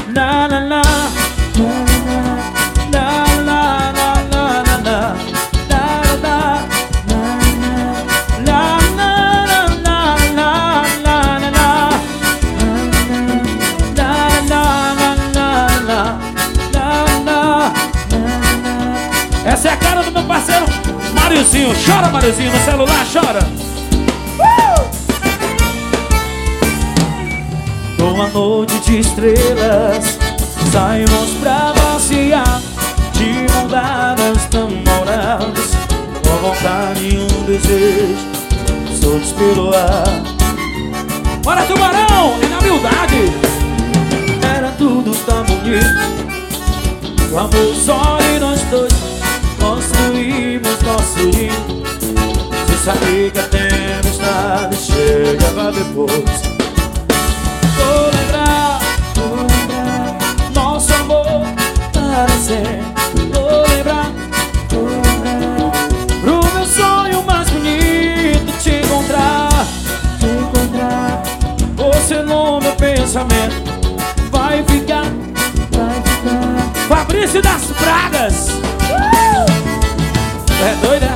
Na na na, na na na na na na na, na na na. Essa é a cara do meu parceiro Mariozinho. Chora, Mariozinho, no celular, chora. Numa noite de estrelas, saímos pra passear, de mão dadas, namorados, com vontade e um desejo soltos pelo ar. Bora, Tubarão! É na humildade! Era tudo tão bonito, o amor só e nós dois construímos nosso ninho, sem saber que a tempestade chegava depois. Vou lembrar nosso amor para sempre. Vou lembrar pro meu sonho mais bonito, te encontrar. Você no meu pensamento vai ficar. Fabrício das Pragas. É doido,